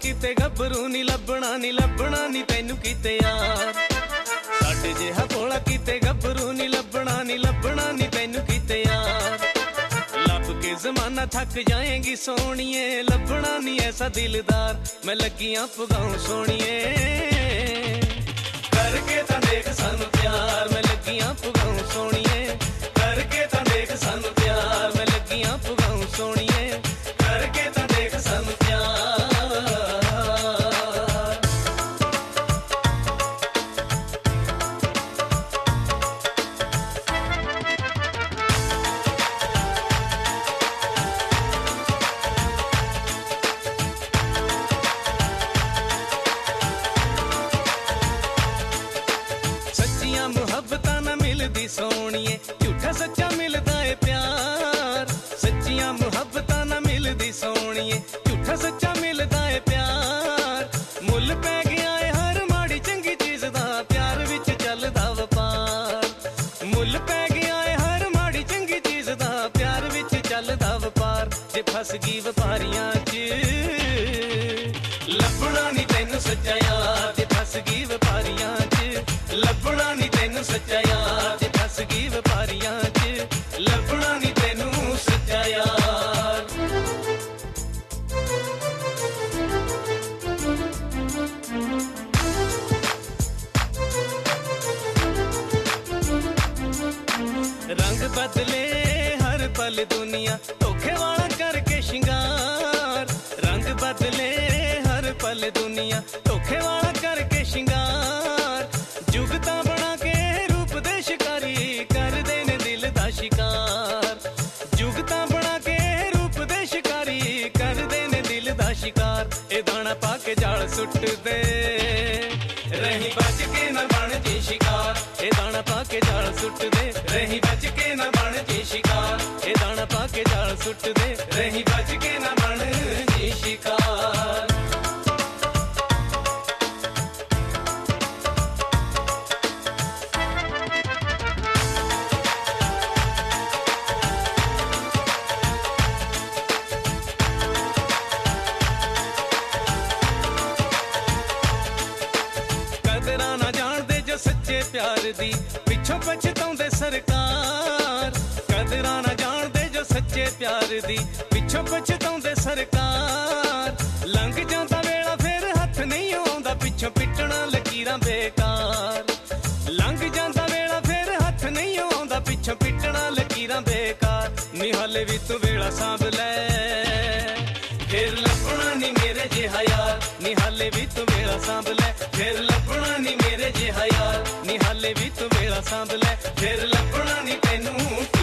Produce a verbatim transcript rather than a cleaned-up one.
किते गभरू नी लभना नी लभना नी तैनू किते यार साडे जिहा भोला किते गभरू नी लभना नी लभना नी तैनू किते यार लब के जमाना थक जाएगी सोनिए लभना नी ऐसा दिलदार मैं लगियां पगाऊं सोनिए करके तां देख सानू प्यार मैं लगियां पगाऊं सोनिए करके तां देख सानू प्यार मैं लगियां पगाऊं सोनिए करके तां देख सानू प्यार मुहब्बतां ना मिलदी सोनिए झूठा सच्चा मिलदा है प्यार सच्चियां मुहब्बतां ना मिलदी सोनिए झूठा सच्चा मिलदा है प्यार मुल पै गया है हर माड़ी चंगी चीज दा प्यार विच चलदा वपार मुल पै गया है हर माड़ी चंगी चीज दा प्यार विच चलदा वपार जे फस गई वपारियां च लभना नी तैनू सच्चा यार जे फस गई वपारियां च लभना नी तैनू सच्चा यार जे फस गई वपारियां च लभना नी तैनू सच्चा यार रंग बदले हर पल दुनिया धोखे वाला करके शिंगार रंग बदले हर पल दुनिया धोखे वाला करके शिंगार जुगता बना के रूप दे शिकारी कर देने दिल दा शिकार जुगता बना के रूप दे शिकारी कर देने दिल दा शिकार ए दाना पा के जाल सुट दे रही बच के न बन जे शिकार ए दाना पा के जाल सुट दे रही बच के न बन जे शिकार ए दाना पा के जाल सुट दे रही बच के न बन जे शिकार सच्चे प्यार दी पिछों पछताउंदे सरकार कदरां ना जानदे जो सच्चे प्यार दी पिछों पछताउंदे सरकार लंघ जांदा वेला फिर हथ नहीं आउंदा पिछों पिटना लकीरां बेकार लंघ जांदा वेला फिर हथ नहीं आउंदा पिछों पिटना लकीरां बेकार निहाले भी तू वेला सांभ लै फिर लभना नी मेरे जिहा यार निहाले भी तू वेला सांभ लै फिर लभना नी मेरे जिहा यार निहाले भी तू वेला सांभ लै फिर लभना नी तैनू